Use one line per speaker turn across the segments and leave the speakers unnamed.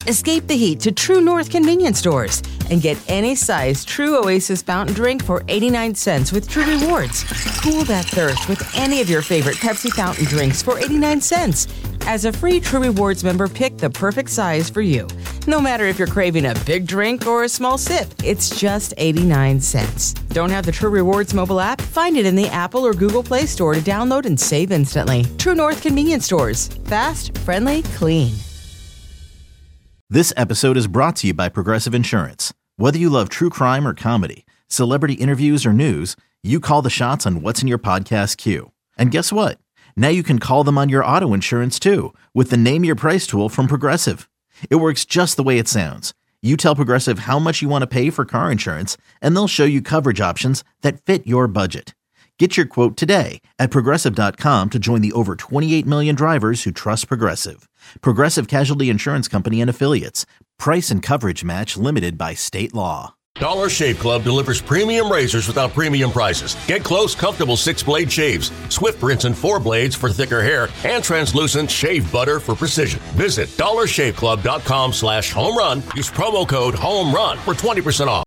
Escape the heat to True North convenience stores and get any size True Oasis fountain drink for 89 cents with True Rewards. Cool that thirst with any of your favorite Pepsi fountain drinks for 89 cents. As a free True Rewards member, pick the perfect size for you. No matter if you're craving a big drink or a small sip, it's just 89 cents. Don't have the True Rewards mobile app? Find it in the Apple or Google Play Store to download and save instantly. True North convenience stores. Fast, friendly, clean.
This episode is brought to you by Progressive Insurance. Whether you love true crime or comedy, celebrity interviews or news, you call the shots on what's in your podcast queue. And guess what? Now you can call them on your auto insurance too with the Name Your Price tool from Progressive. It works just the way it sounds. You tell Progressive how much you want to pay for car insurance, and they'll show you coverage options that fit your budget. Get your quote today at Progressive.com to join the over 28 million drivers who trust Progressive. Progressive Casualty Insurance Company and Affiliates. Price and coverage match limited by state law.
Dollar Shave Club delivers premium razors without premium prices. Get close, comfortable 6-blade shaves, swift rinse and 4 blades for thicker hair, and translucent shave butter for precision. Visit dollarshaveclub.com/home-run. Use promo code HOME-RUN for 20% off.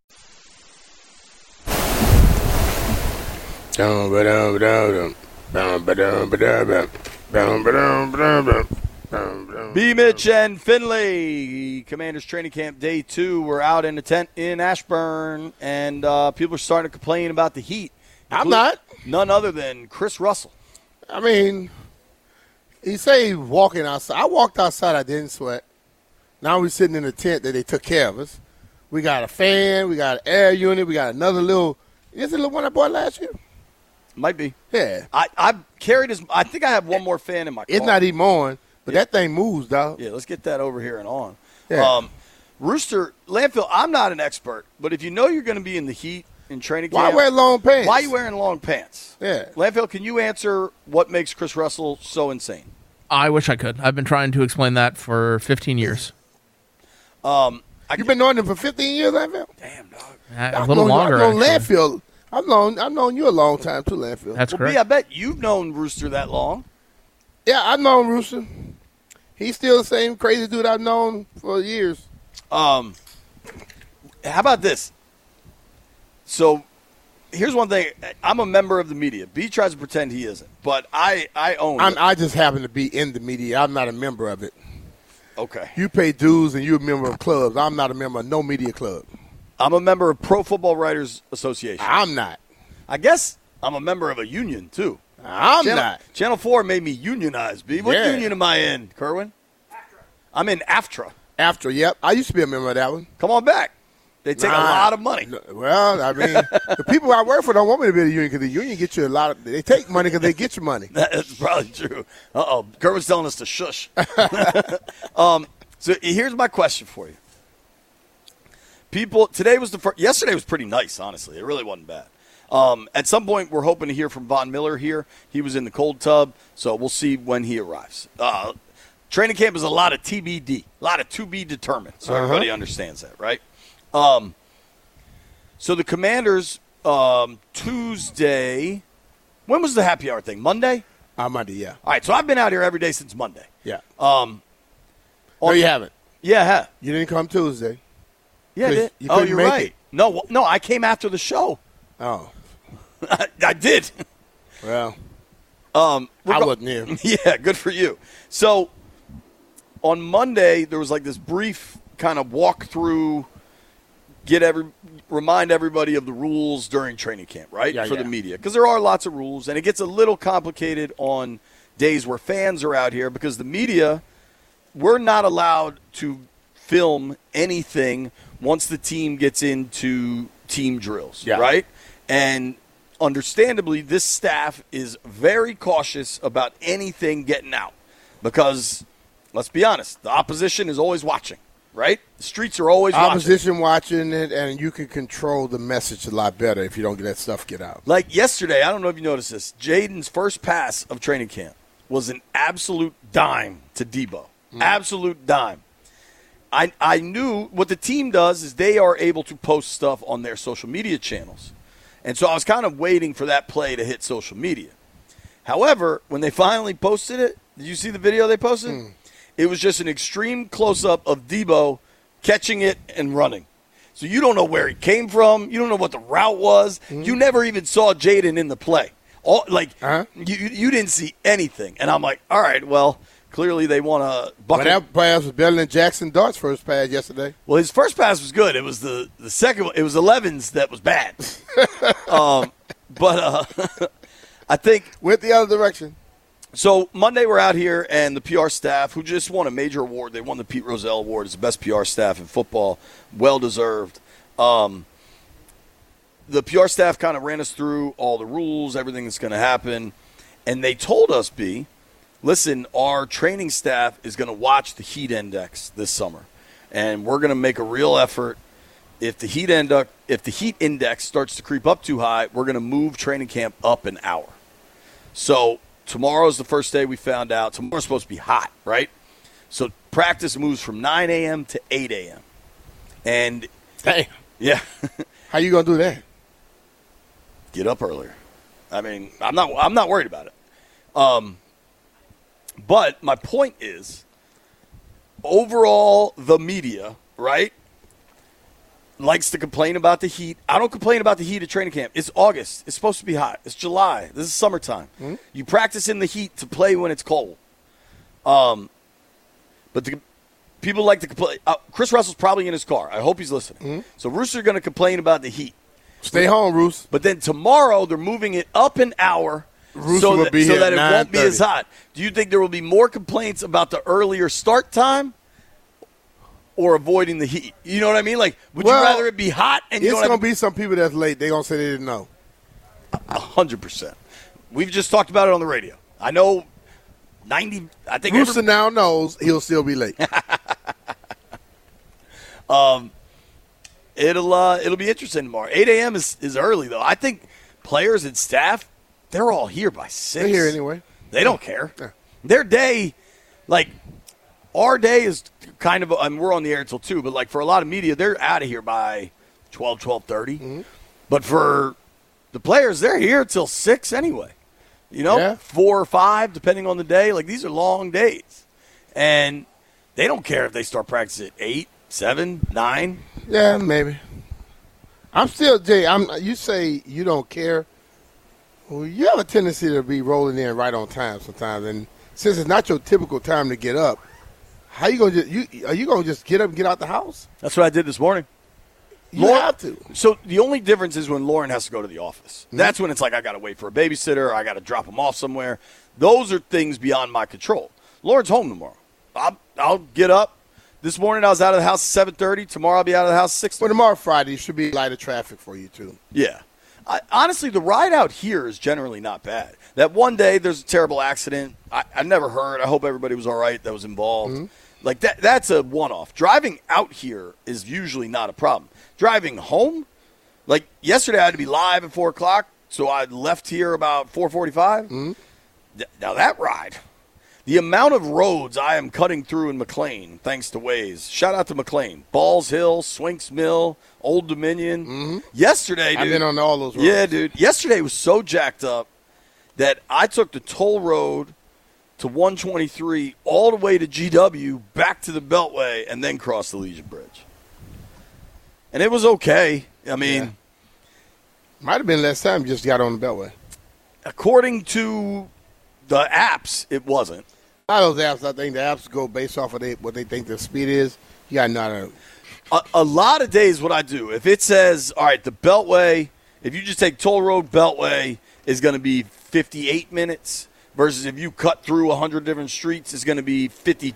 B. Mitch and Finley, Commanders Training Camp Day 2. We're out in the tent in Ashburn, and people are starting to complain about the heat.
I'm not.
None other than Chris Russell.
I mean, he say he's walking outside. I walked outside. I didn't sweat. Now we're sitting in a tent that they took care of us. We got a fan. We got an air unit. We got another little – is it the little one I bought last year?
Might be.
Yeah.
I carried his – I think I have one more fan in my car.
It's not even on. But that thing moves, dog.
Yeah, let's get that over here and on.
Yeah.
Rooster, Landfill, I'm not an expert, but if you know you're going to be in the heat in training camp.
Why wear long pants?
Why are you wearing long pants?
Yeah.
Landfill, can you answer what makes Chris Russell so insane?
I wish I could. I've been trying to explain that for 15 years.
You've been knowing him for 15 years, Landfill?
Damn, dog.
A little longer,
I've known Landfill. I've known you a long time, too, Landfill.
That's correct.
B, I bet you've known Rooster that long.
Yeah, I've known Rooster. He's still the same crazy dude I've known for years.
How about this? So, here's one thing. I'm a member of the media. B tries to pretend he isn't, but I own it.
I just happen to be in the media. I'm not a member of it.
Okay.
You pay dues and you're a member of clubs. I'm not a member of no media club.
I'm a member of Pro Football Writers Association.
I'm not.
I guess I'm a member of a union, too.
I'm not.
Channel 4 made me unionize, B. What union am I in, Kerwin? AFTRA. I'm in AFTRA.
AFTRA, yep. I used to be a member of that one.
Come on back. They take a lot of money.
Well, I mean, the people I work for don't want me to be in the union because the union gets you a lot of – they take money because they get you money.
That's probably true. Uh-oh. Kerwin's telling us to shush. So here's my question for you. Yesterday was pretty nice, honestly. It really wasn't bad. At some point, we're hoping to hear from Von Miller here. He was in the cold tub, so we'll see when he arrives. Training camp is a lot of TBD, a lot of to be determined, so everybody understands that, right? So the Commanders, Tuesday, when was the happy hour thing? Monday?
Monday, yeah.
All right, so I've been out here every day since Monday.
Yeah. No, you haven't.
Yeah, I have.
You didn't come Tuesday.
Yeah, I did. You're right. It. No, I came after the show.
Oh.
I did.
Well, I wasn't here.
Yeah, good for you. So on Monday, there was like this brief kind of walkthrough, remind everybody of the rules during training camp, right? For the media. Because there are lots of rules, and it gets a little complicated on days where fans are out here because the media, we're not allowed to film anything once the team gets into team drills, right? And understandably, this staff is very cautious about anything getting out because, let's be honest, the opposition is always watching, right? The streets are always
opposition watching it, and you can control the message a lot better if you don't let stuff get out.
Like yesterday, I don't know if you noticed this, Jaden's first pass of training camp was an absolute dime to Debo. Absolute dime. I knew what the team does is they are able to post stuff on their social media channels. And so I was kind of waiting for that play to hit social media. However, when they finally posted it, did you see the video they posted? It was just an extreme close-up of Debo catching it and running. So you don't know where he came from. You don't know what the route was. Mm-hmm. You never even saw Jaden in the play. You didn't see anything. And I'm like, all right, well, clearly they want to bucket.
But that pass was better than Jackson Dart's first pass yesterday.
Well, his first pass was good. It was the second one. It was 11's that was bad. But I think –
went the other direction.
So Monday we're out here, and the PR staff, who just won a major award, they won the Pete Rozelle Award as the best PR staff in football, well-deserved. The PR staff kind of ran us through all the rules, everything that's going to happen, and they told us, listen, our training staff is going to watch the heat index this summer, and we're going to make a real effort. If the heat index starts to creep up too high, we're going to move training camp up an hour. So tomorrow's the first day we found out. Tomorrow's supposed to be hot, right? So practice moves from 9 a.m. to 8 a.m. And
damn.
Yeah.
How you going to do that?
Get up earlier. I mean, I'm not worried about it. But my point is, overall, the media, right, likes to complain about the heat. I don't complain about the heat at training camp. It's August. It's supposed to be hot. It's July. This is summertime. Mm-hmm. You practice in the heat to play when it's cold. But people like to complain. Chris Russell's probably in his car. I hope he's listening. Mm-hmm. So Rooster's going to complain about the heat.
Stay home, Roos.
But then tomorrow they're moving it up an hour
so that
it won't be as hot. Do you think there will be more complaints about the earlier start time or avoiding the heat? You know what I mean? Like, would you rather it be hot? And
it's going to be some people that's late. They're going to say they didn't know.
100%. We've just talked about it on the radio. I know 90. I think
Rooster now knows he'll still be late.
It'll be interesting tomorrow. 8 a.m. is early, though. I think players and staff, they're all here by 6.
They're here anyway.
They don't care. Yeah. Their day, like, our day is kind of, we're on the air until 2, but, like, for a lot of media, they're out of here by 12:30. Mm-hmm. But for the players, they're here till 6 anyway. You know, 4 or 5, depending on the day. Like, these are long days. And they don't care if they start practice at 8, 7, 9.
Yeah, maybe. I'm still, Jay, you say you don't care. Well, you have a tendency to be rolling in right on time sometimes. And since it's not your typical time to get up, how you going to are you going to just get up and get out the house?
That's what I did this morning.
You have to.
So the only difference is when Lauren has to go to the office. Mm-hmm. That's when it's like I got to wait for a babysitter. I got to drop them off somewhere. Those are things beyond my control. Lauren's home tomorrow. I'll get up. This morning I was out of the house at 7:30. Tomorrow I'll be out of the house at 6:30.
Well, tomorrow Friday should be lighter traffic for you too.
Yeah. Honestly, the ride out here is generally not bad. That one day there's a terrible accident. I never heard. I hope everybody was all right that was involved. Mm-hmm. Like that's a one-off. Driving out here is usually not a problem. Driving home, like yesterday I had to be live at 4 o'clock, so I left here about 4:45. Mm-hmm. Now that ride, the amount of roads I am cutting through in McLean, thanks to Waze. Shout out to McLean. Balls Hill, Swinks Mill, Old Dominion. Mm-hmm. Yesterday, dude.
I've been on all those roads.
Yeah, dude. Yesterday was so jacked up that I took the toll road to 123 all the way to GW, back to the Beltway, and then crossed the Legion Bridge. And it was okay. I mean,
might have been less time you just got on the Beltway. According
to the apps, it wasn't.
A lot of those apps, I think the apps go based off of what they think the speed is. You got to know.
A lot of days what I do, if it says, all right, the Beltway, if you just take toll road Beltway, is going to be 58 minutes versus if you cut through 100 different streets, it's going to be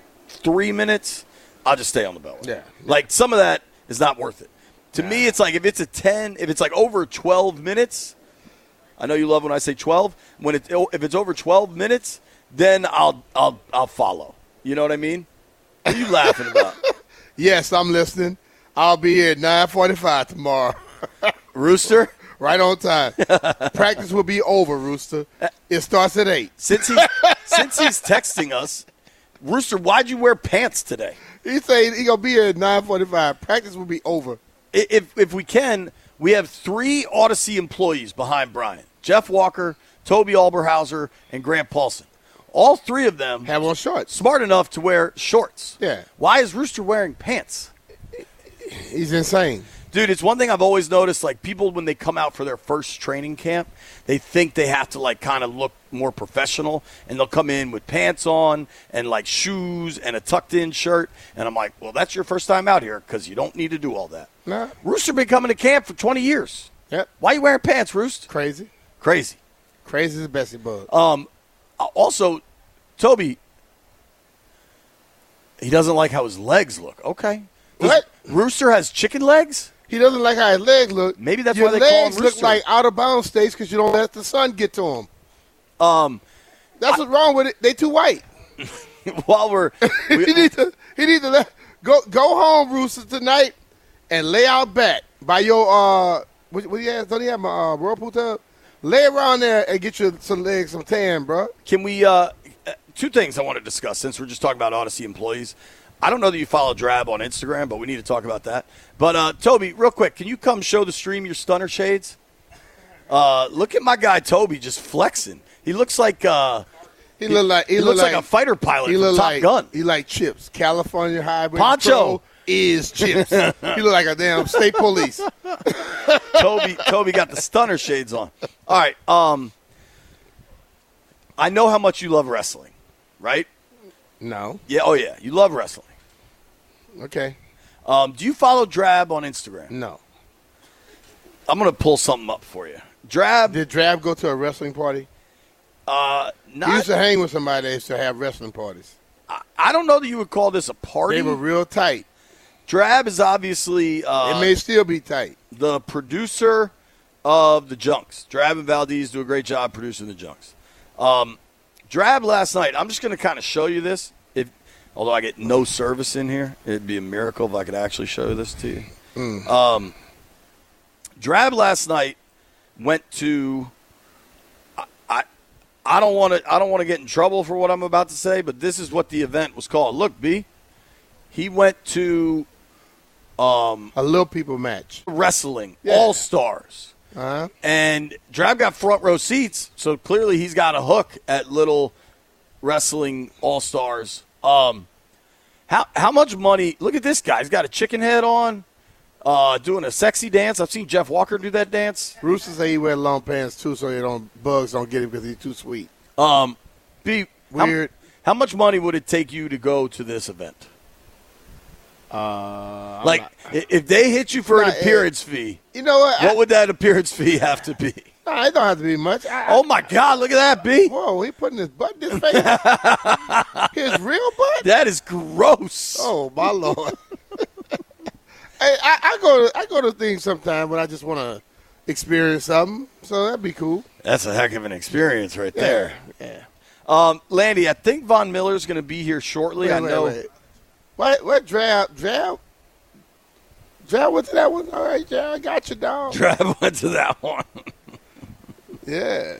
53 minutes, I'll just stay on the Beltway.
Yeah.
Like, some of that is not worth it. To me, it's like if it's if it's like over 12 minutes, I know you love when I say 12. If it's over 12 minutes, then I'll follow. You know what I mean? What are you laughing about?
Yes, I'm listening. I'll be here at 9:45 tomorrow.
Rooster?
Right on time. Practice will be over, Rooster. It starts at 8.
Since he's texting us, Rooster, why'd you wear pants today?
He said he's going to be here at 9:45. Practice will be over.
If we can, we have 3 Odyssey employees behind Brian. Jeff Walker, Toby Alberhauser, and Grant Paulson. all three of them
have on shorts.
Smart enough to wear shorts.
Yeah.
Why is Rooster wearing pants?
He's insane.
Dude, it's one thing I've always noticed, like, people, when they come out for their first training camp, they think they have to, like, kind of look more professional, and they'll come in with pants on and, like, shoes and a tucked-in shirt, and I'm like, well, that's your first time out here because you don't need to do all that.
Nah.
Rooster been coming to camp for 20 years.
Yep.
Why you wearing pants, Roost?
Crazy.
Crazy.
Crazy as a Bessie bug.
Also, Toby, he doesn't like how his legs look. Okay.
What?
Rooster has chicken legs?
He doesn't like how his legs look.
Maybe that's
Your
why they call him
legs look
Rooster.
like out-of-bounds states because you don't let the sun get to them. That's what's wrong with it. They too white.
While
he need to go home, Rooster, tonight and lay out back by your what do you have? Don't you have a whirlpool tub? Lay around there and get you some legs, some tan, bro.
Can we two things I want to discuss since we're just talking about Odyssey employees. I don't know that you follow Drab on Instagram, but we need to talk about that. But, Toby, real quick, can you come show the stream your stunner shades? Look at my guy Toby just flexing. He looks like he looks like a fighter pilot from Top Gun.
He like Chips. California Highway
Poncho
Patrol is Chips. He look like a damn state police.
Toby got the stunner shades on. All right. I know how much you love wrestling, right?
No.
Yeah. Oh, yeah. You love wrestling.
Okay.
Do you follow Drab on Instagram?
No.
I'm going to pull something up for you.
Did Drab go to a wrestling party? He used to hang with somebody that used to have wrestling parties.
I don't know that you would call this a party.
They were real tight.
Drab is obviously
it may still be tight.
The producer of the Junks. Drab and Valdez do a great job producing the Junks. Drab last night, I'm just going to kind of show you this. Although I get no service in here, it'd be a miracle if I could actually show this to you. Drab last night went to I don't want to get in trouble for what I'm about to say, but this is what the event was called. Look, B. He went to
a Little People match.
Wrestling All-Stars.
Uh-huh.
And Drab got front row seats, so clearly he's got a hook at Little Wrestling All-Stars. How much money? Look at this guy. He's got a chicken head on, doing a sexy dance. I've seen Jeff Walker do that dance.
Rooster say he wear long pants too, so bugs don't get him because he's too sweet.
B,
weird.
How much money would it take you to go to this event? If they hit you for an appearance fee,
you know what
would that appearance fee have to be?
No, it don't have to be much.
Oh my God! Look at that, B.
Whoa, he putting his butt in his face. His real butt.
That is gross.
Oh my Lord. Hey, I go to things sometimes when I just want to experience something, so that'd be cool.
That's a heck of an experience right there.
Yeah.
Landy, I think Von Miller's going to be here shortly.
Wait. What Drab went to that one? All right, Drab, I got you, dog.
Drab went to that one.
Yeah.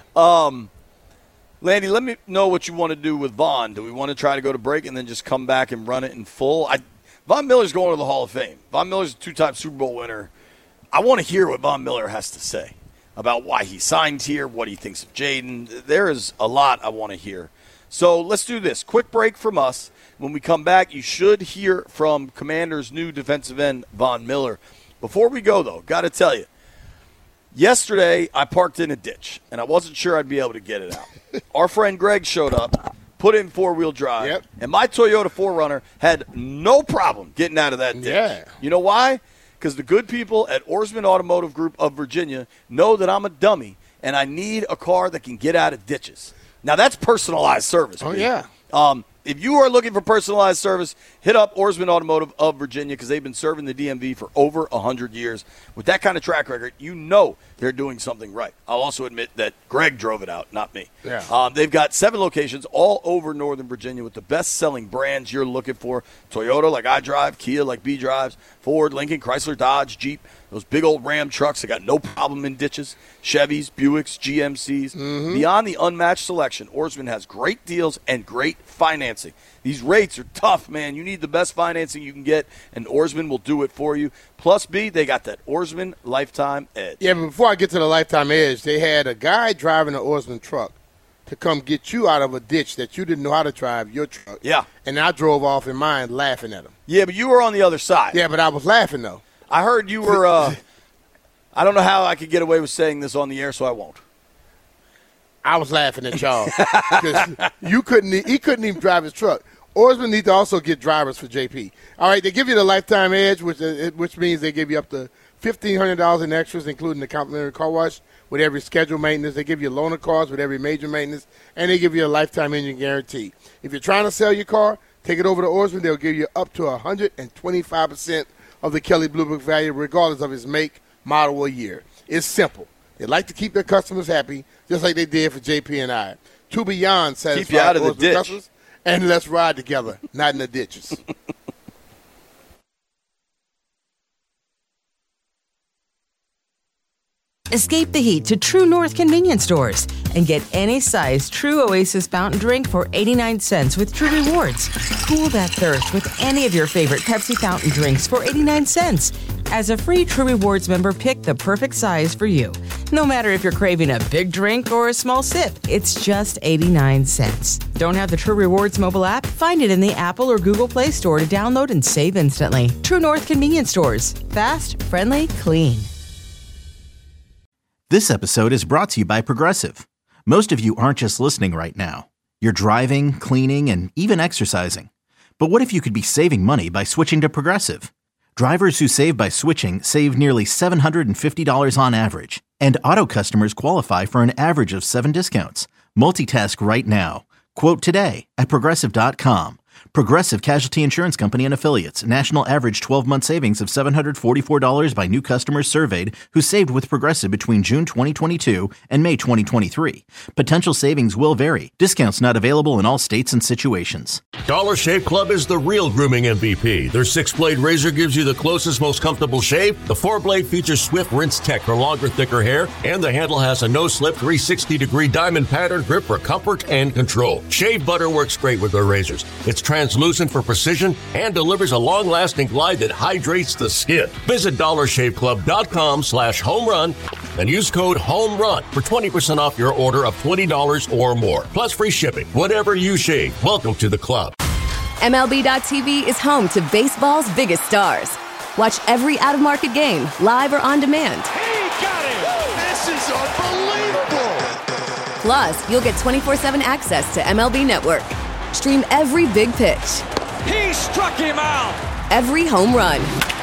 Landy, let me know what you want to do with Von. Do we want to try to go to break and then just come back and run it in full? Von Miller's going to the Hall of Fame. Von Miller's a two-time Super Bowl winner. I want to hear what Von Miller has to say about why he signed here, what he thinks of Jaden. There is a lot I want to hear. So let's do this. Quick break from us. When we come back, you should hear from Commander's new defensive end, Von Miller. Before we go, though, got to tell you, yesterday I parked in a ditch, and I wasn't sure I'd be able to get it out. Our friend Greg showed up, put it in four-wheel drive, and my Toyota 4Runner had no problem getting out of that ditch.
Yeah.
You know why? Because the good people at Oarsman Automotive Group of Virginia know that I'm a dummy, and I need a car that can get out of ditches. Now, that's personalized service.
Oh, yeah.
If you are looking for personalized service, hit up Oarsman Automotive of Virginia because they've been serving the DMV for over 100 years. With that kind of track record, you know they're doing something right. I'll also admit that Greg drove it out, not me.
Yeah.
They've got 7 locations all over Northern Virginia with the best-selling brands you're looking for. Toyota, like I drive, Kia, like B drives, Ford, Lincoln, Chrysler, Dodge, Jeep, those big old Ram trucks that got no problem in ditches, Chevys, Buicks, GMCs.
Mm-hmm.
Beyond the unmatched selection, Oarsman has great deals and great financing. These rates are tough, man. You need the best financing you can get, and Oarsman will do it for you. Plus, B, they got that Oarsman Lifetime Edge.
Yeah, but before I get to the Lifetime Edge, they had a guy driving an Oarsman truck to come get you out of a ditch that you didn't know how to drive your truck.
Yeah.
And I drove off in mine laughing at him.
Yeah, but you were on the other side.
Yeah, but I was laughing, though.
I heard you were I don't know how I could get away with saying this on the air, so I won't.
I was laughing at y'all because he couldn't even drive his truck. Ourisman need to also get drivers for JP. All right, they give you the lifetime edge, which means they give you up to $1,500 in extras, including the complimentary car wash with every scheduled maintenance. They give you loaner cars with every major maintenance, and they give you a lifetime engine guarantee. If you're trying to sell your car, take it over to Ourisman. They'll give you up to 125% of the Kelley Blue Book value, regardless of its make, model, or year. It's simple. They like to keep their customers happy, just like they did for JP and I. To beyond satisfied
keep you out of the ditch.
Customers, and let's ride together, not in the ditches.
Escape the heat to True North convenience stores and get any size True Oasis fountain drink for 89 cents with True Rewards. Cool that thirst with any of your favorite Pepsi fountain drinks for 89 cents. As a free True Rewards member, pick the perfect size for you. No matter if you're craving a big drink or a small sip, it's just 89 cents. Don't have the True Rewards mobile app? Find it in the Apple or Google Play Store to download and save instantly. True North convenience stores. Fast, friendly, clean.
This episode is brought to you by Progressive. Most of you aren't just listening right now. You're driving, cleaning, and even exercising. But what if you could be saving money by switching to Progressive? Drivers who save by switching save nearly $750 on average. And auto customers qualify for an average of 7 discounts. Multitask right now. Quote today at Progressive.com. Progressive Casualty Insurance Company and Affiliates. National average 12-month savings of $744 by new customers surveyed who saved with Progressive between June 2022 and May 2023. Potential savings will vary. Discounts not available in all states and situations.
Dollar Shave Club is the real grooming MVP. Their 6-blade razor gives you the closest, most comfortable shave. The 4-blade features Swift Rinse Tech for longer, thicker hair. And the handle has a no-slip 360-degree diamond pattern grip for comfort and control. Shave butter works great with their razors. It's translucent for precision and delivers a long-lasting glide that hydrates the skin. Visit dollarshaveclub.com/homerun and use code HOMERUN for 20% off your order of $20 or more. Plus free shipping. Whatever you shave, welcome to the club.
MLB.tv is home to baseball's biggest stars. Watch every out-of-market game, live or on demand.
He got it! This is unbelievable!
Plus, you'll get 24/7 access to MLB Network. Stream every big pitch.
He struck him out!
Every home run.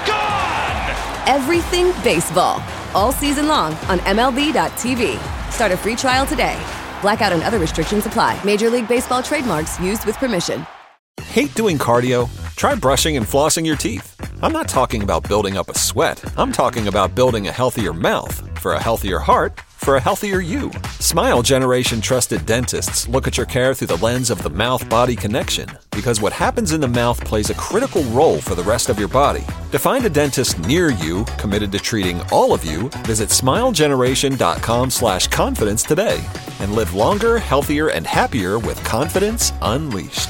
Gone!
Everything baseball. All season long on MLB.tv. Start a free trial today. Blackout and other restrictions apply. Major League Baseball trademarks used with permission.
Hate doing cardio? Try brushing and flossing your teeth. I'm not talking about building up a sweat. I'm talking about building a healthier mouth. For a healthier heart, for a healthier you. Smile Generation trusted dentists look at your care through the lens of the mouth-body connection, because what happens in the mouth plays a critical role for the rest of your body. To find a dentist near you committed to treating all of you, visit smilegeneration.com/confidence today and live longer, healthier, and happier with confidence unleashed.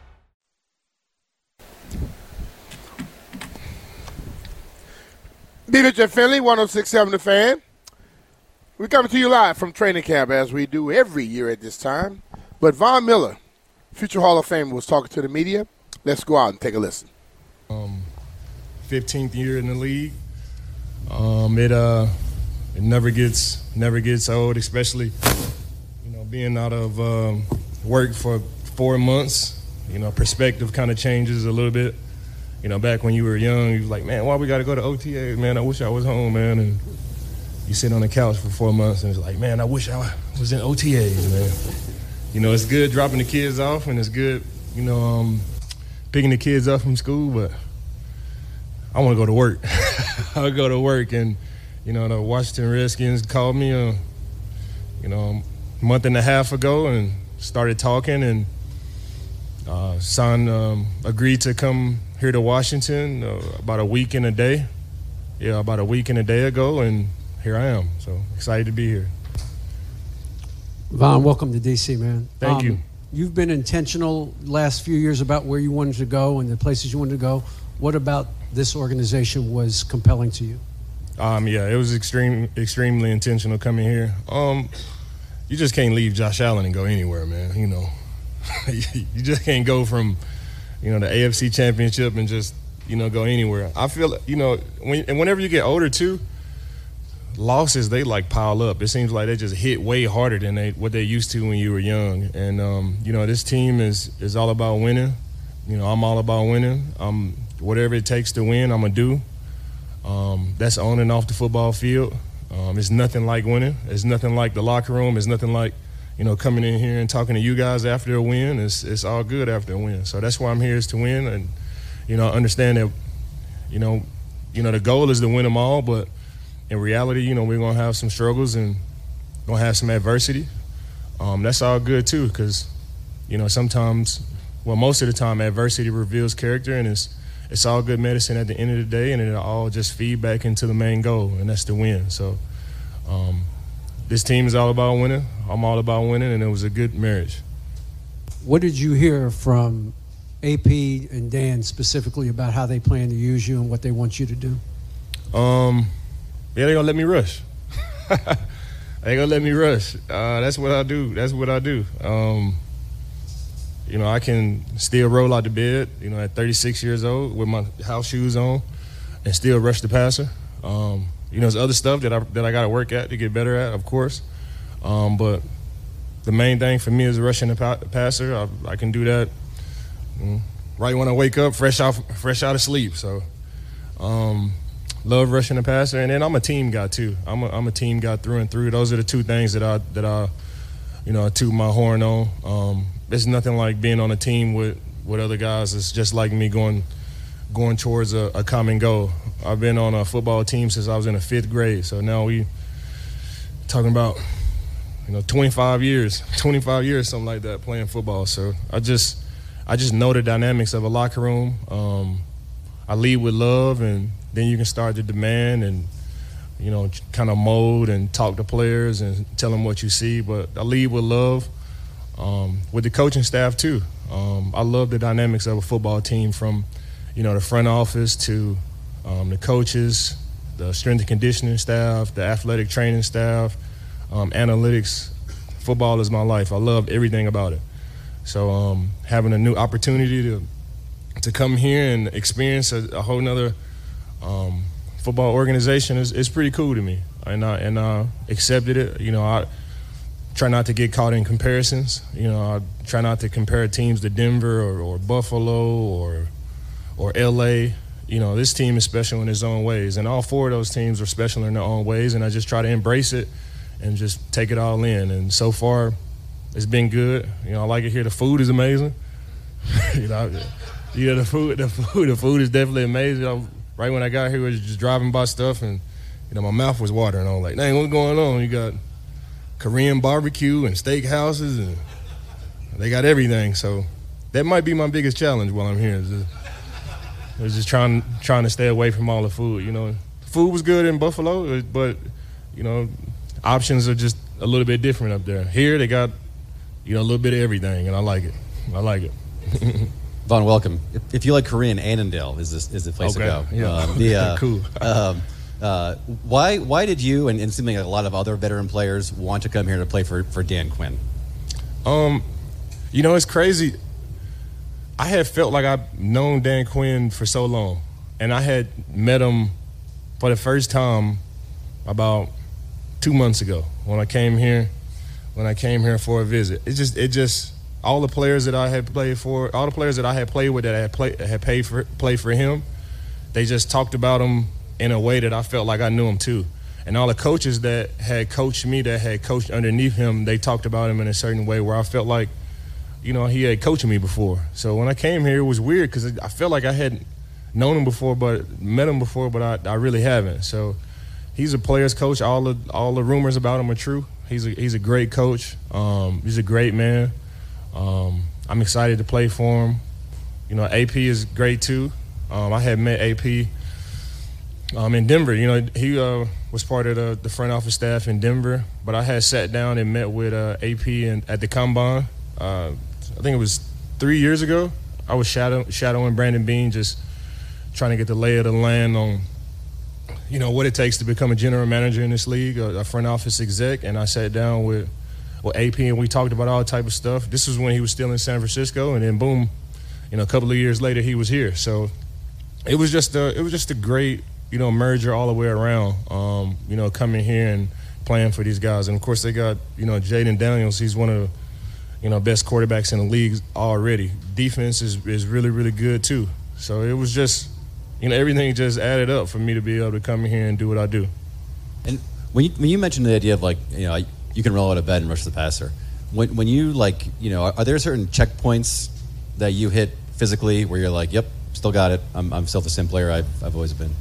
Beavis and Finley, 106.7 The Fan. We're coming to you live from training camp, as we do every year at this time. But Von Miller, future Hall of Famer, was talking to the media. Let's go out and take a listen.
15th year in the league. It never gets old, especially being out of work for 4 months. Perspective kind of changes a little bit. Back when you were young, you was like, man, why we got to go to OTAs, man? I wish I was home, man. And you sit on the couch for 4 months and it's like, man, I wish I was in OTAs, man. It's good dropping the kids off and it's good, picking the kids up from school, but I want to go to work. I go to work and, the Washington Redskins called me, a month and a half ago and started talking and agreed to come here to Washington about a week and a day. Yeah, about a week and a day ago, and here I am. So excited to be here.
Von, welcome to D.C., man.
Thank you.
You've been intentional last few years about where you wanted to go and the places you wanted to go. What about this organization was compelling to you?
Yeah, it was extremely intentional coming here. you just can't leave Josh Allen and go anywhere, man. You know, you just can't go from, you know, the AFC Championship and just, you know, go anywhere. I feel, you know, whenever you get older too, losses, they like pile up. It seems like they just hit way harder than what they used to when you were young. And you know, this team is all about winning. You know, I'm all about winning. Whatever it takes to win, I'm gonna do. That's on and off the football field. It's nothing like winning. It's nothing like the locker room. It's nothing like, you know, coming in here and talking to you guys after a win. It's all good after a win. So that's why I'm here, is to win. And, you know, understand that, you know, the goal is to win them all, but in reality, you know, we're going to have some struggles and going to have some adversity. That's all good too, because, you know, sometimes, well, most of the time, adversity reveals character, and it's all good medicine at the end of the day, and it'll all just feed back into the main goal, and that's to win. So this team is all about winning. I'm all about winning, and it was a good marriage.
What did you hear from AP and Dan specifically about how they plan to use you and what they want you to do?
Yeah, they're going to let me rush. They're going to let me rush. That's what I do. That's what I do. You know, I can still roll out the bed, you know, at 36 years old with my house shoes on and still rush the passer. You know, there's other stuff that I got to work at to get better at, of course. But the main thing for me is rushing the passer. I can do that right when I wake up, fresh out of sleep. So love rushing the passer. And then I'm a team guy too. I'm a team guy through and through. Those are the two things that I you know, toot my horn on. It's nothing like being on a team with other guys. It's just like me going towards a common goal. I've been on a football team since I was in the 5th grade. So now we talking about, you know, 25 years, something like that, playing football. So I just know the dynamics of a locker room. I lead with love, and then you can start to demand and, you know, kind of mold and talk to players and tell them what you see. But I lead with love. With the coaching staff too. I love the dynamics of a football team, from, you know, the front office to the coaches, the strength and conditioning staff, the athletic training staff, analytics. Football is my life. I love everything about it. So having a new opportunity to come here and experience a whole nother football organization is pretty cool to me, and I accepted it. You know, I try not to get caught in comparisons. You know, I try not to compare teams to Denver or Buffalo or LA. You know, this team is special in its own ways, and all 4 of those teams are special in their own ways, and I just try to embrace it and just take it all in. And so far, it's been good. You know, I like it here. The food is amazing. You know, the food is definitely amazing. You know, right when I got here, I was just driving by stuff, and, you know, my mouth was watering. I was like, dang, what's going on? You got Korean barbecue and steak houses, and they got everything. So that might be my biggest challenge while I'm here. Is just trying to stay away from all the food. You know, food was good in Buffalo, but, you know, options are just a little bit different up there. Here they got, you know, a little bit of everything, and I like it. I like it.
Vaughn, welcome. If you like Korean, Annandale is the place to go.
Yeah. Cool.
Why did you and seemingly a lot of other veteran players want to come here to play for Dan Quinn?
You know, it's crazy. I had felt like I've known Dan Quinn for so long, and I had met him for the first time about 2 months ago when I came here for a visit. It just all the players that I had played for, all the players that I had played with that I had played for him, they just talked about him in a way that I felt like I knew him too. And all the coaches that had coached me, that had coached underneath him, they talked about him in a certain way where I felt like, you know, he had coached me before. So when I came here, it was weird because I felt like I hadn't known him before, but met him before, but I really haven't. So he's a player's coach. All the rumors about him are true. He's a great coach. He's a great man. I'm excited to play for him. You know, AP is great too. I had met AP in Denver. You know, he was part of the front office staff in Denver, but I had sat down and met with AP at the Combine. I think it was 3 years ago. I was shadowing Brandon Beane, just trying to get the lay of the land on, you know, what it takes to become a general manager in this league, a front office exec. And I sat down with with AP, and we talked about all type of stuff. This was when he was still in San Francisco, and then boom, a couple of years later he was here. So it was just a great, merger all the way around. Coming here and playing for these guys, and of course they got Jaden Daniels. He's one of the best quarterbacks in the league already. Defense is really, really good too. So it was just everything just added up for me to be able to come in here and do what I do.
And when you mentioned the idea of you can roll out of bed and rush the passer, when you are there certain checkpoints that you hit physically where you're like, yep, still got it. I'm still the same player I've always been.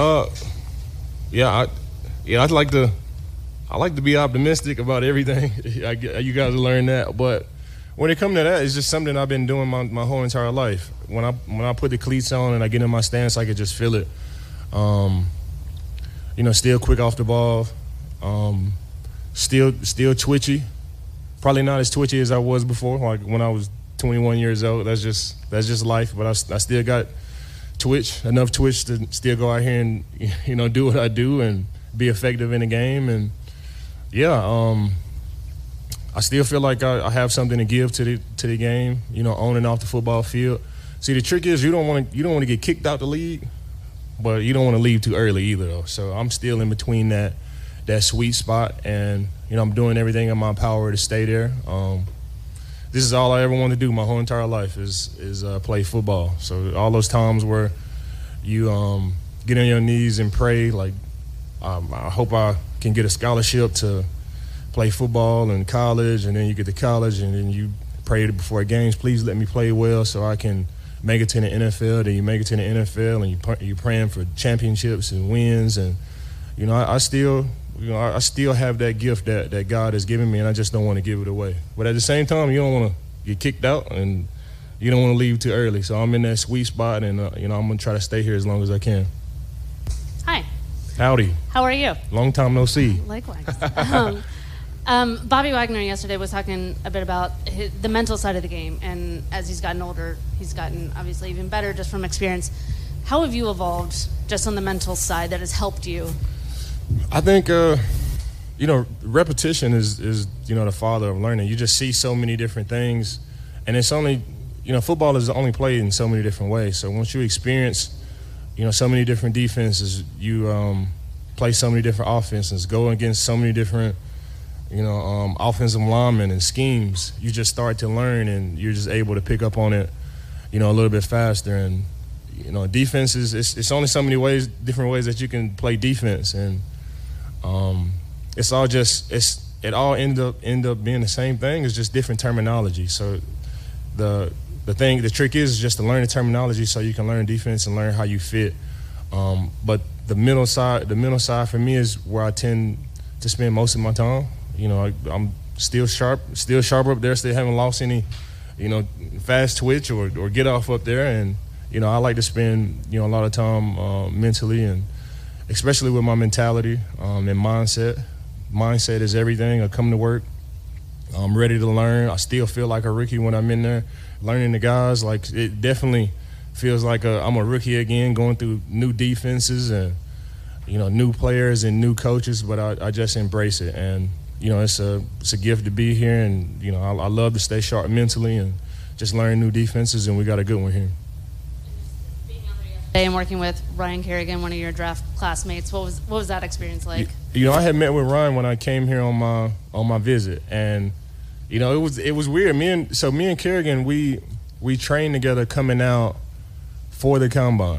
I like to be optimistic about everything. You guys learn that, but when it comes to that, it's just something I've been doing my whole entire life. When I put the cleats on and I get in my stance, I can just feel it. Still quick off the ball, still twitchy. Probably not as twitchy as I was before, like when I was 21 years old. That's just life. But I still got enough twitch to still go out here and do what I do and be effective in the game. And I still feel like I have something to give to the game. On and off the football field. See, the trick is you don't want to get kicked out the league, but you don't want to leave too early either, though. So I'm still in between that sweet spot, and I'm doing everything in my power to stay there. This is all I ever wanted to do my whole entire life is play football. So all those times where you get on your knees and pray, like I hope I can get a scholarship to play football in college, and then you get to college, and then you pray before games, please let me play well so I can make it to the NFL. Then you make it to the NFL, and you're praying for championships and wins. And I still have that gift that God has given me, and I just don't want to give it away. But at the same time, you don't want to get kicked out, and you don't want to leave too early. So I'm in that sweet spot, and I'm going to try to stay here as long as I can.
Hi.
Howdy.
How are you?
Long time no see.
Likewise. Bobby Wagner yesterday was talking a bit about the mental side of the game, and as he's gotten older, he's gotten obviously even better just from experience. How have you evolved just on the mental side that has helped you?
I think, repetition is the father of learning. You just see so many different things, and it's only, football is only played in so many different ways. So once you experience, so many different defenses, you play so many different offenses, go against so many different offensive linemen and schemes, you just start to learn, and you're just able to pick up on it, a little bit faster. And, defense it's only so many different ways that you can play defense. And it all end up being the same thing. It's just different terminology. So the trick is just to learn the terminology so you can learn defense and learn how you fit. But the middle side for me is where I tend to spend most of my time. I'm still sharp up there, still haven't lost any, fast twitch or get off up there. And, I like to spend, a lot of time mentally, and especially with my mentality and mindset. Mindset is everything. I come to work, I'm ready to learn. I still feel like a rookie when I'm in there learning the guys. Like, it definitely feels like I'm a rookie again, going through new defenses and, new players and new coaches, but I just embrace it. And, it's a gift to be here, and, I love to stay sharp mentally and just learn new defenses, and we got a good one here.
Today I'm working with Ryan Kerrigan, one of your draft classmates. What was that experience like?
I had met with Ryan when I came here on my visit, and it was weird. Me and Kerrigan, we trained together coming out for the combine.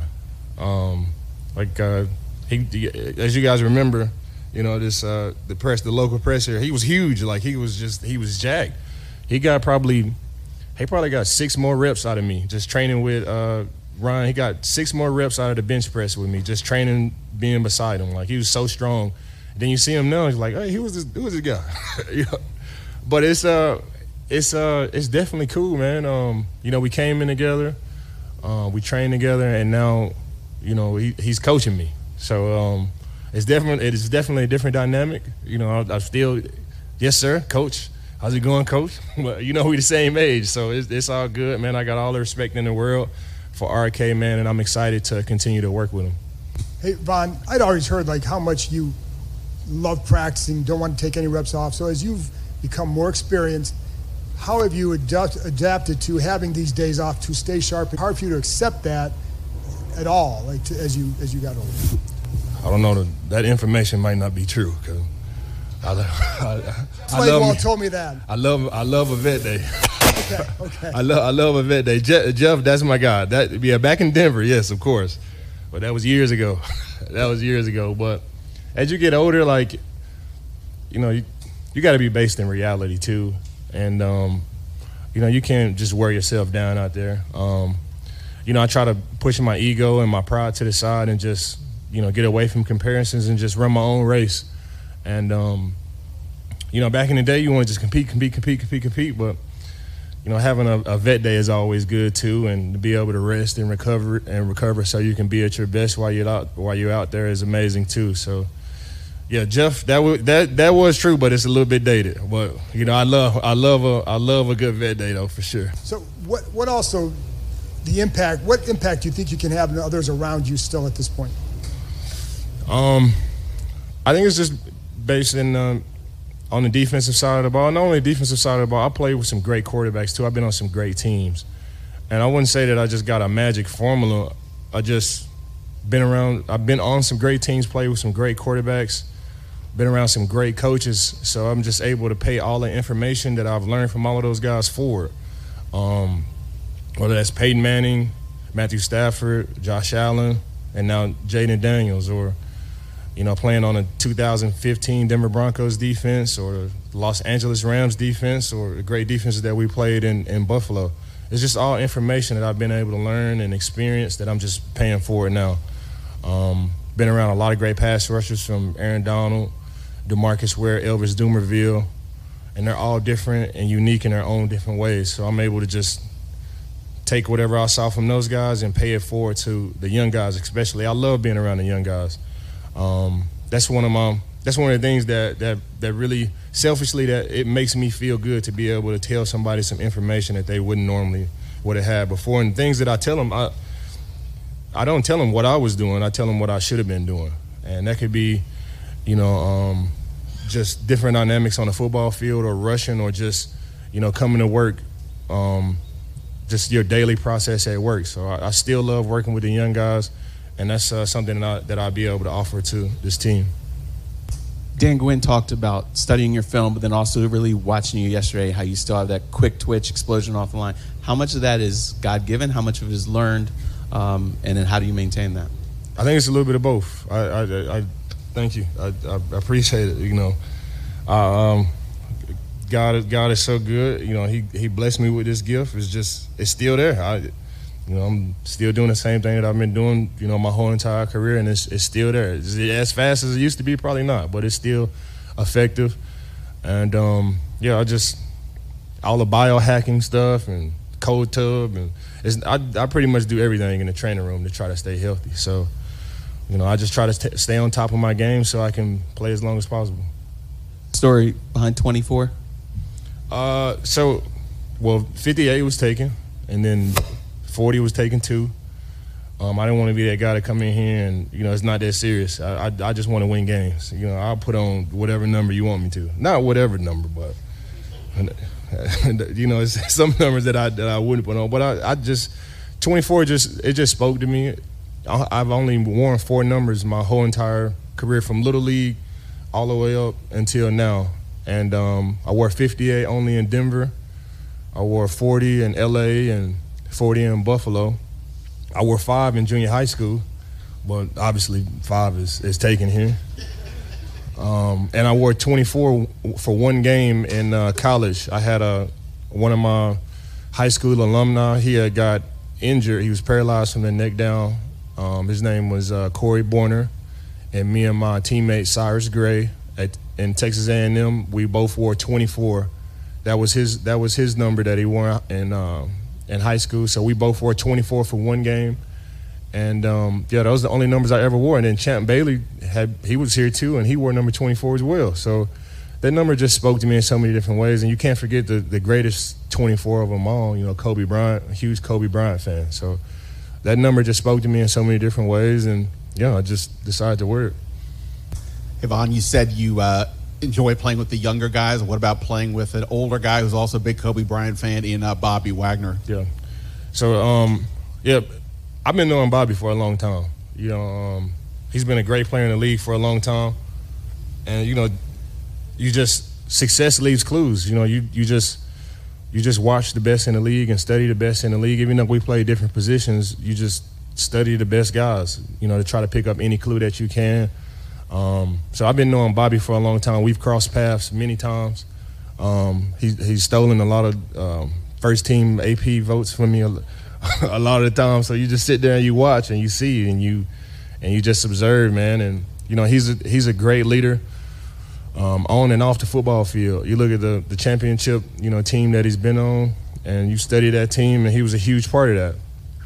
As you guys remember, the local press here, he was huge. Like, he was jacked. He probably got 6 more reps out of me just training with Ryan. He got 6 more reps out of the bench press with me, just training, being beside him. Like, he was so strong. And then you see him now, he's like, hey, who was this guy? But it's definitely cool, man. We came in together, we trained together, and now, he's coaching me. So it is definitely a different dynamic. I still, yes sir, coach. How's it going, coach? But we the same age, so it's all good, man. I got all the respect in the world for RK, man, and I'm excited to continue to work with him.
Hey, Von, I'd always heard how much you love practicing, don't want to take any reps off. So as you've become more experienced. How have you adapted to having these days off to stay sharp? It's hard for you to accept that at all, like as you got older.
I don't know. That information might not be true. Cause
Playboy told me that.
I love a vet day.
Okay.
I love a vet day. Jeff, that's my guy. Back in Denver, yes, of course. But that was years ago. But as you get older, like, you got to be based in reality too. And, you can't just wear yourself down out there. I try to push my ego and my pride to the side and just, get away from comparisons and just run my own race. And, back in the day, you want to just compete. But, having a vet day is always good too, and to be able to rest and recover so you can be at your best while you're out there is amazing too. So, yeah, Jeff, that was true, but it's a little bit dated. But I love a good vet day though, for sure.
So, what also the impact? What impact do you think you can have on others around you still at this point?
I think it's just based on the defensive side of the ball. Not only the defensive side of the ball, I played with some great quarterbacks too. I've been on some great teams. And I wouldn't say that I just got a magic formula. I've been on some great teams, played with some great quarterbacks, been around some great coaches. So I'm just able to pay all the information that I've learned from all of those guys forward. Whether that's Peyton Manning, Matthew Stafford, Josh Allen, and now Jaden Daniels, or playing on a 2015 Denver Broncos defense or the Los Angeles Rams defense or the great defenses that we played in Buffalo. It's just all information that I've been able to learn and experience that I'm just paying forward now. Been around a lot of great pass rushers from Aaron Donald, DeMarcus Ware, Elvis Dumervil, and they're all different and unique in their own different ways. So I'm able to just take whatever I saw from those guys and pay it forward to the young guys especially. I love being around the young guys. That's one of the things that really selfishly that it makes me feel good to be able to tell somebody some information that they wouldn't normally would have had before. And things that I tell them, I don't tell them what I was doing. I tell them what I should have been doing. And that could be, just different dynamics on the football field or rushing or just, coming to work, just your daily process at work. So I still love working with the young guys. And that's something that I'll be able to offer to this team.
Dan Gwynn talked about studying your film, but then also really watching you yesterday, how you still have that quick twitch explosion off the line. How much of that is God-given? How much of it is learned? And then how do you maintain that?
I think it's a little bit of both. I thank you. I appreciate it. God is so good. He blessed me with this gift. It's still there. I'm still doing the same thing that I've been doing, my whole entire career, and it's still there. Is it as fast as it used to be? Probably not, but it's still effective. And, all the biohacking stuff and cold tub, and I pretty much do everything in the training room to try to stay healthy. So, I just try to stay on top of my game so I can play as long as possible.
Story behind 24?
58 was taken, and then 40 was taken too. I didn't want to be that guy to come in here and, it's not that serious. I just want to win games. I'll put on whatever number you want me to. Not whatever number, but, it's some numbers that I wouldn't put on. But 24 just spoke to me. I've only worn 4 numbers my whole entire career, from Little League all the way up until now. And I wore 58 only in Denver. I wore 40 in L.A. and 40 in Buffalo. I wore 5 in junior high school, but obviously 5 is taken here. And I wore 24 for one game in college. I had one of my high school alumni. He had got injured. He was paralyzed from the neck down. His name was Corey Borner, and me and my teammate Cyrus Gray in Texas A&M, we both wore 24. That was his number that he wore in high school. So we both wore 24 for one game. And, those are the only numbers I ever wore. And then Champ Bailey, he was here too, and he wore number 24 as well. So that number just spoke to me in so many different ways. And you can't forget the greatest 24 of them all, Kobe Bryant, a huge Kobe Bryant fan. So that number just spoke to me in so many different ways. And, I just decided to wear it.
Yvonne, you said you enjoy playing with the younger guys? What about playing with an older guy who's also a big Kobe Bryant fan in Bobby Wagner?
Yeah. So, I've been knowing Bobby for a long time. He's been a great player in the league for a long time. And, success leaves clues. You just watch the best in the league and study the best in the league. Even though we play different positions, you just study the best guys, to try to pick up any clue that you can. So I've been knowing Bobby for a long time. We've crossed paths many times. He's stolen a lot of first team AP votes from me a lot of the time. So you just sit there and you watch and you see and you just observe, man. And he's a great leader on and off the football field. You look at the championship team that he's been on, and you study that team, and he was a huge part of that.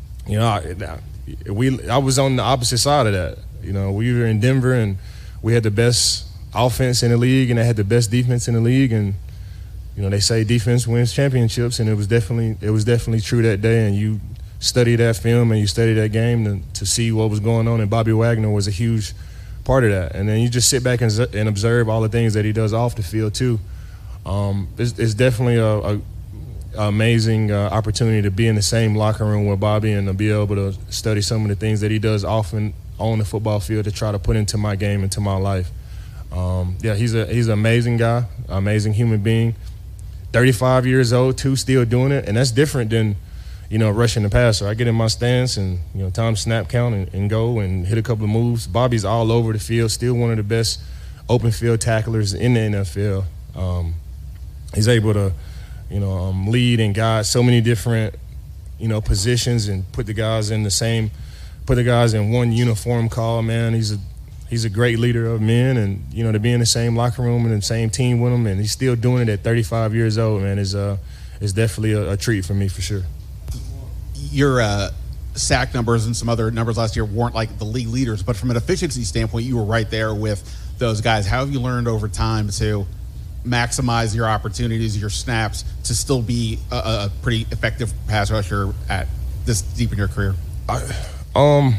I was on the opposite side of that. We were in Denver and we had the best offense in the league, and they had the best defense in the league. And they say defense wins championships, and it was definitely true that day. And you study that film and you study that game to see what was going on. And Bobby Wagner was a huge part of that. And then you just sit back and observe all the things that he does off the field too. It's definitely a amazing opportunity to be in the same locker room with Bobby and to be able to study some of the things that he does often on the football field to try to put into my game, into my life. He's an amazing guy, amazing human being. 35 years old too, still doing it, and that's different than rushing the passer. I get in my stance and time snap count and go and hit a couple of moves. Bobby's all over the field, still one of the best open field tacklers in the NFL. He's able to lead and guide so many different positions and put the guys in one uniform call. Man, he's a great leader of men, and to be in the same locker room and the same team with him, and he's still doing it at 35 years old, man, is definitely a treat for me for sure.
Your sack numbers and some other numbers last year weren't like the league leaders, but from an efficiency standpoint, you were right there with those guys. How have you learned over time to maximize your opportunities, your snaps, to still be a pretty effective pass rusher at this deep in your career?
I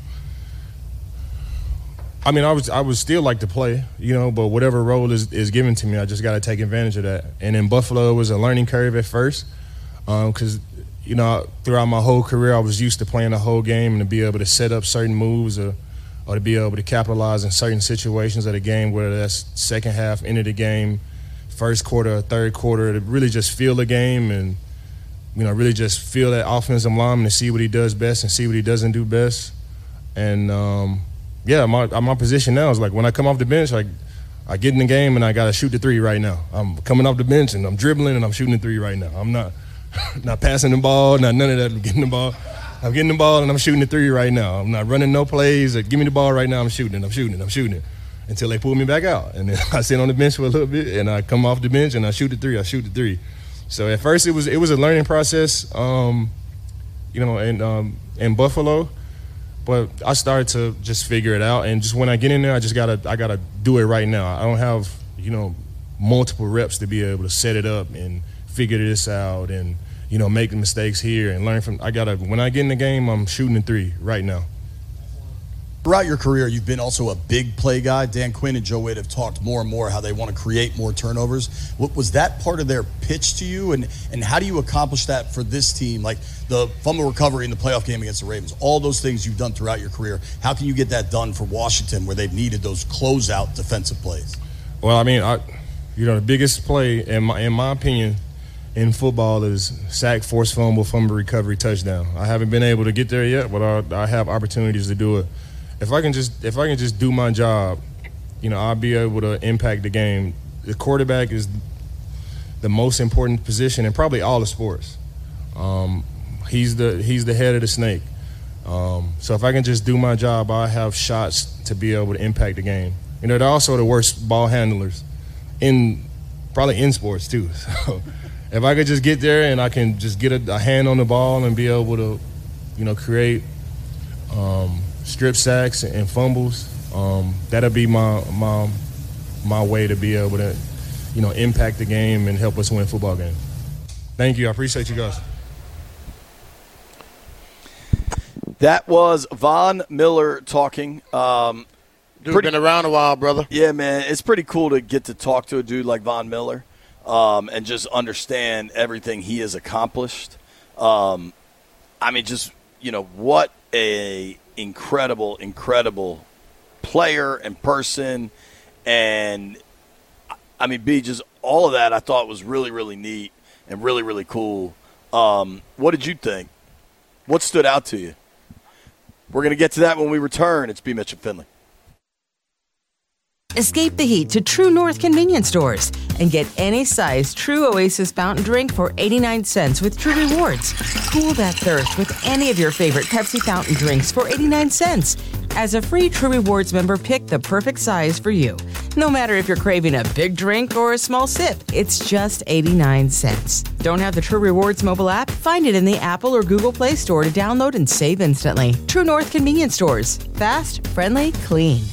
would still like to play, but whatever role is given to me, I just got to take advantage of that. And in Buffalo, it was a learning curve at first, because throughout my whole career, I was used to playing the whole game and to be able to set up certain moves or to be able to capitalize in certain situations of the game, whether that's second half, end of the game, first quarter, or third quarter, to really just feel the game and really just feel that offensive lineman and see what he does best and see what he doesn't do best. And my position now is like when I come off the bench, like I get in the game and I got to shoot the three right now. I'm coming off the bench and I'm dribbling and I'm shooting the three right now. I'm not passing the ball, none of that. I'm getting the ball. I'm getting the ball and I'm shooting the three right now. I'm not running no plays. Give me the ball right now. I'm shooting it until they pull me back out. And then I sit on the bench for a little bit and I come off the bench and I shoot the three. So at first it was a learning process, in Buffalo. But I started to just figure it out, and just when I get in there, I gotta do it right now. I don't have multiple reps to be able to set it up and figure this out and make the mistakes here and learn from. When I get in the game, I'm shooting the three right now.
Throughout your career, you've been also a big play guy. Dan Quinn and Joe Wade have talked more and more how they want to create more turnovers. Was that part of their pitch to you? And how do you accomplish that for this team? Like the fumble recovery in the playoff game against the Ravens, all those things you've done throughout your career. How can you get that done for Washington where they've needed those closeout defensive plays?
Well, the biggest play, in my opinion, in football is sack, forced fumble, fumble recovery, touchdown. I haven't been able to get there yet, but I have opportunities to do it. If I can just do my job, I'll be able to impact the game. The quarterback is the most important position in probably all the sports. He's the head of the snake. So if I can just do my job, I have shots to be able to impact the game. They're also the worst ball handlers probably in sports too. So if I could just get there and I can just get a hand on the ball and be able to, create strip sacks and fumbles, that'll be my way to be able to, impact the game and help us win football games. Thank you. I appreciate you guys.
That was Von Miller talking.
Dude, been around a while, brother.
Yeah, man. It's pretty cool to get to talk to a dude like Von Miller and just understand everything he has accomplished. I mean, just, what a incredible, incredible player and person. And, I mean, B, just all of that I thought was really, really neat and really, really cool. What did you think? What stood out to you? We're going to get to that when we return. It's B. Mitch and Finley.
Escape the heat to True North convenience stores and get any size True Oasis fountain drink for 89 cents with True Rewards. Cool that thirst with any of your favorite Pepsi fountain drinks for 89 cents. As a free True Rewards member, pick the perfect size for you. No matter if you're craving a big drink or a small sip, it's just 89 cents. Don't have the True Rewards mobile app? Find it in the Apple or Google Play Store to download and save instantly. True North convenience stores. Fast, friendly, clean.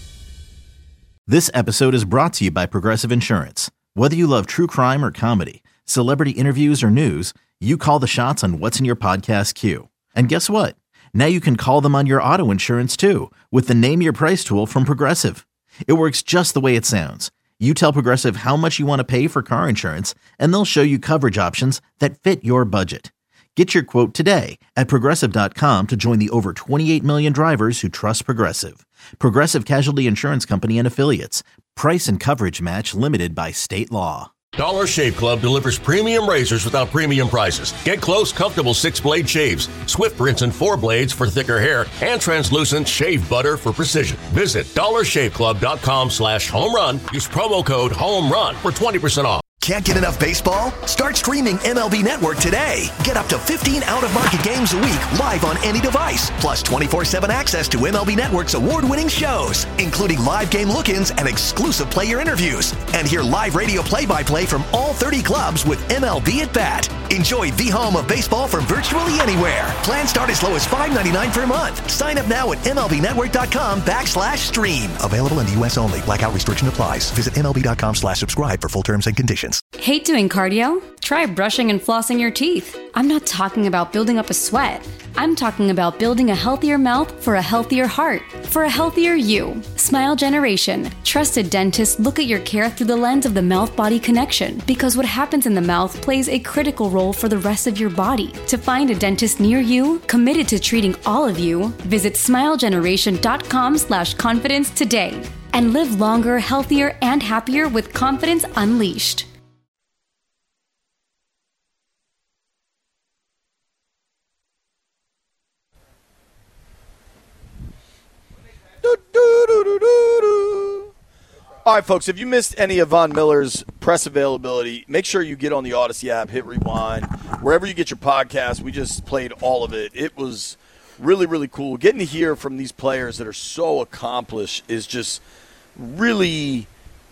This episode is brought to you by Progressive Insurance. Whether you love true crime or comedy, celebrity interviews or news, you call the shots on what's in your podcast queue. And guess what? Now you can call them on your auto insurance too with the Name Your Price tool from Progressive. It works just the way it sounds. You tell Progressive how much you want to pay for car insurance, and they'll show you coverage options that fit your budget. Get your quote today at Progressive.com to join the over 28 million drivers who trust Progressive. Progressive Casualty Insurance Company and Affiliates. Price and coverage match limited by state law.
Dollar Shave Club delivers premium razors without premium prices. Get close, comfortable 6-blade shaves, swift rinse and 4 blades for thicker hair, and translucent shave butter for precision. Visit dollarshaveclub.com/home run. Use promo code HOMERUN for 20% off.
Can't get enough baseball? Start streaming MLB Network today. Get up to 15 out-of-market games a week live on any device. Plus 24/7 access to MLB Network's award-winning shows, including live game look-ins and exclusive player interviews. And hear live radio play-by-play from all 30 clubs with MLB at Bat. Enjoy the home of baseball from virtually anywhere. Plans start as low as $5.99 per month. Sign up now at MLBnetwork.com/stream. Available in the U.S. only. Blackout restriction applies. Visit MLB.com/subscribe for full terms and conditions.
Hate doing cardio? Try brushing and flossing your teeth. I'm not talking about building up a sweat. I'm talking about building a healthier mouth for a healthier heart, for a healthier you. Smile Generation. Trusted dentists look at your care through the lens of the mouth-body connection, because what happens in the mouth plays a critical role for the rest of your body. To find a dentist near you, committed to treating all of you, visit smilegeneration.com/confidence today. And live longer, healthier, and happier with confidence unleashed.
All right, folks, if you missed any of Von Miller's press availability, make sure you get on the Odyssey app, hit rewind. Wherever you get your podcast, we just played all of it. It was really, really cool. Getting to hear from these players that are so accomplished is just really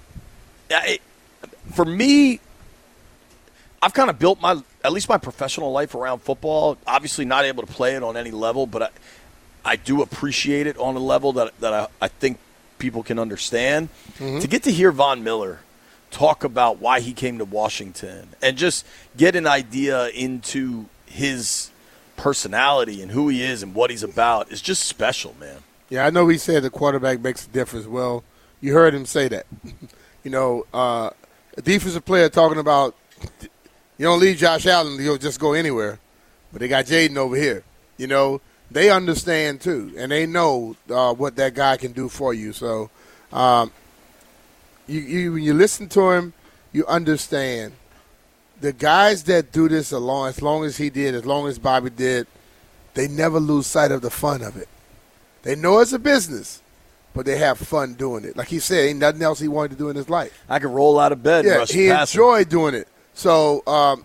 for me, I've kind of built at least my professional life around football. Obviously not able to play it on any level, but I do appreciate it on a level that I think people can understand. Mm-hmm. To get to hear Von Miller talk about why he came to Washington and just get an idea into his personality and who he is and what he's about is just special, man.
Yeah, I know he said the quarterback makes a difference. Well, you heard him say that. A defensive player talking about you don't leave Josh Allen, he'll just go anywhere. But they got Jaden over here. They understand, too, and they know what that guy can do for you. So when you listen to him, you understand. The guys that do this as long as he did, as long as Bobby did, they never lose sight of the fun of it. They know it's a business, but they have fun doing it. Like he said, ain't nothing else he wanted to do in his life.
I could roll out of bed and rush
he enjoyed doing it. So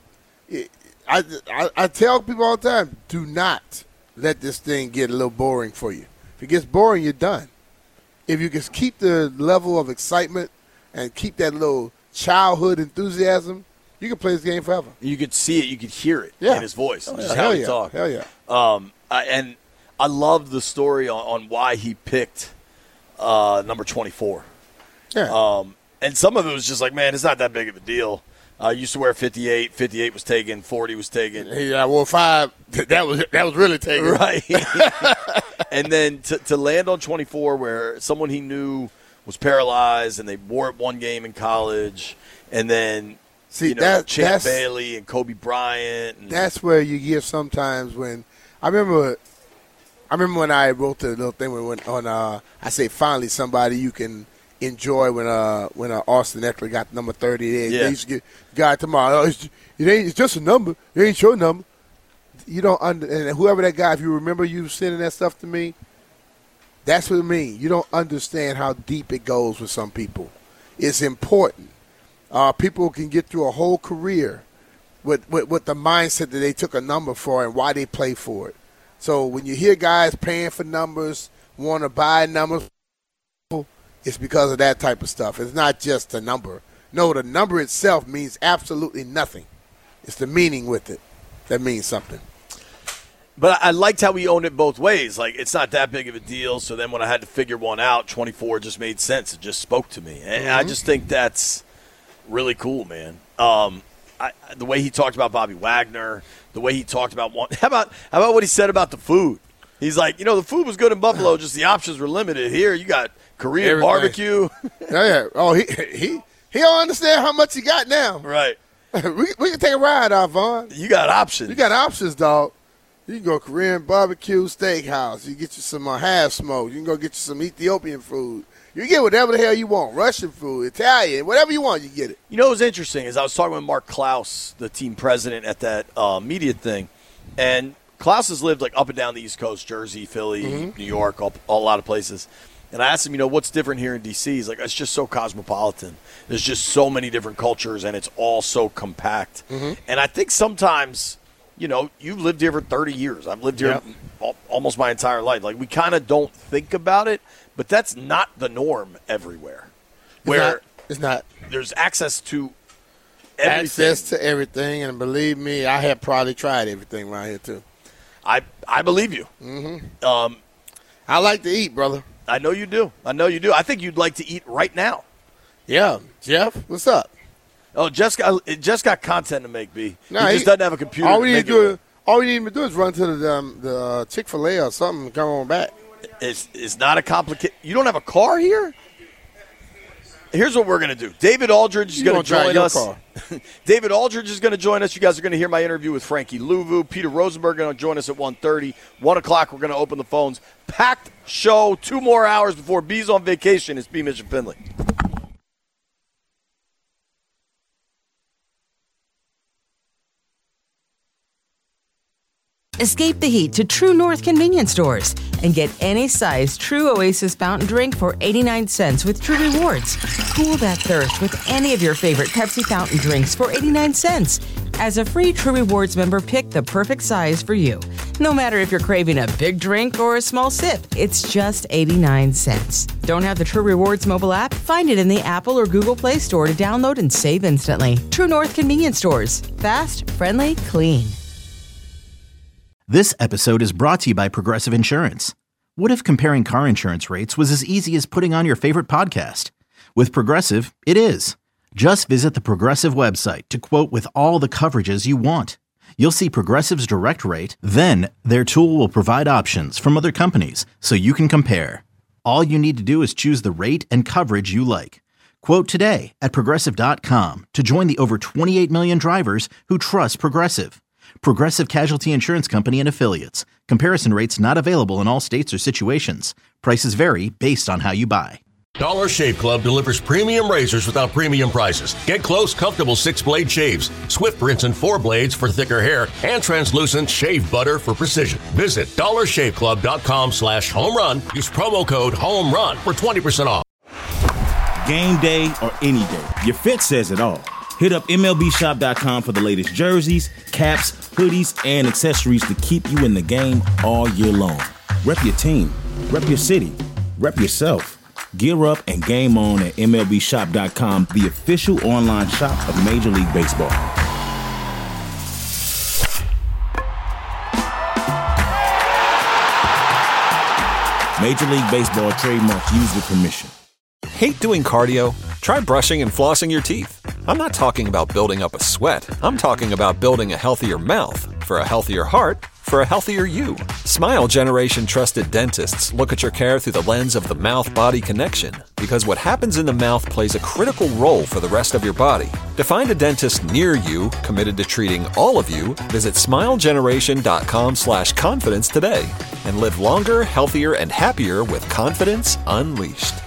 I tell people all the time, do not let this thing get a little boring for you. If it gets boring, you're done. If you can keep the level of excitement and keep that little childhood enthusiasm, you can play this game forever.
You could see it. You could hear it in his voice. Just how he talked.
Hell yeah.
And I love the story on why he picked number 24.
Yeah.
And some of it was just like, man, it's not that big of a deal. Used to wear 58. 58 was taken. 40 was taken.
Yeah, I wore 5. That was really taken.
Right. And then to land on 24, where someone he knew was paralyzed, and they wore it one game in college, and then Champ Bailey and Kobe Bryant.
That's where you give sometimes when I remember when I wrote the little thing on I say finally somebody you can enjoy when Austin Eckler got number 30. They used to get guy tomorrow. It's just a number. It ain't your number. You don't and whoever that guy, if you remember you sending that stuff to me, that's what it means. You don't understand how deep it goes with some people. It's important. People can get through a whole career with the mindset that they took a number for and why they play for it. So when you hear guys paying for numbers, want to buy numbers, it's because of that type of stuff. It's not just a number. No, the number itself means absolutely nothing. It's the meaning with it that means something.
But I liked how he owned it both ways. Like, it's not that big of a deal. So then when I had to figure one out, 24 just made sense. It just spoke to me. And I just think that's really cool, man. The way he talked about Bobby Wagner, the way he talked about – how about what he said about the food? He's like, the food was good in Buffalo, just the options were limited. Here you got Korean barbecue.
Yeah. Oh, he don't understand how much he got now.
Right.
we can take a ride out, Vaughn.
You got options.
You got options, dog. You can go Korean barbecue steakhouse. You get you some half smoke. You can go get you some Ethiopian food. You get whatever the hell you want. Russian food, Italian, whatever you want, you get it.
What was interesting is I was talking with Mark Klaus, the team president at that media thing, and Klaus has lived like up and down the East Coast, Jersey, Philly, New York, a lot of places. And I asked him, what's different here in D.C.? He's like, it's just so cosmopolitan. There's just so many different cultures, and it's all so compact. And I think sometimes, you've lived here for 30 years. I've lived here almost my entire life. Like, we kind of don't think about it, but that's not the norm everywhere.
It's not.
There's access to everything.
Access to everything, and believe me, I have probably tried everything around here, too.
I believe you.
I like to eat, brother.
I know you do. I think you'd like to eat right now.
Yeah. Jeff, what's up?
Oh, Jeff's got content to make, B. No, he just doesn't have a computer.
All we need to do is run to the Chick-fil-A or something and come on back.
It's not a complicated – you don't have a car here? Here's what we're going to do. David Aldridge is going to join us. David Aldridge is going to join us. You guys are going to hear my interview with Frankie Louvu. Peter Rosenberg going to join us at 1:30. 1 o'clock, we're going to open the phones. Packed show, 2 more hours before B's on vacation. It's B. Mitch and Finley.
Escape the heat to True North convenience stores and get any size True Oasis fountain drink for 89 cents with True Rewards. Cool that thirst with any of your favorite Pepsi fountain drinks for 89 cents. As a free True Rewards member, pick the perfect size for you. No matter if you're craving a big drink or a small sip, it's just 89 cents. Don't have the True Rewards mobile app? Find it in the Apple or Google Play Store to download and save instantly. True North convenience stores. Fast, friendly, clean.
This episode is brought to you by Progressive Insurance. What if comparing car insurance rates was as easy as putting on your favorite podcast? With Progressive, it is. Just visit the Progressive website to quote with all the coverages you want. You'll see Progressive's direct rate, then their tool will provide options from other companies so you can compare. All you need to do is choose the rate and coverage you like. Quote today at Progressive.com to join the over 28 million drivers who trust Progressive. Progressive Casualty Insurance Company and Affiliates. Comparison rates not available in all states or situations. Prices vary based on how you buy.
Dollar Shave Club delivers premium razors without premium prices. Get close, comfortable 6-blade shaves, Swift Rinse and 4 blades for thicker hair, and translucent shave butter for precision. Visit dollarshaveclub.com/home run. Use promo code HOMERUN for 20% off.
Game day or any day, your fit says it all. Hit up MLBshop.com for the latest jerseys, caps, hoodies, and accessories to keep you in the game all year long. Rep your team, rep your city, rep yourself. Gear up and game on at MLBshop.com, the official online shop of Major League Baseball. Major League Baseball trademarks used with permission.
Hate doing cardio? Try brushing and flossing your teeth. I'm not talking about building up a sweat. I'm talking about building a healthier mouth for a healthier heart for a healthier you. Smile Generation trusted dentists look at your care through the lens of the mouth-body connection, because what happens in the mouth plays a critical role for the rest of your body. To find a dentist near you committed to treating all of you, visit smilegeneration.com/confidence today and live longer, healthier, and happier with confidence unleashed.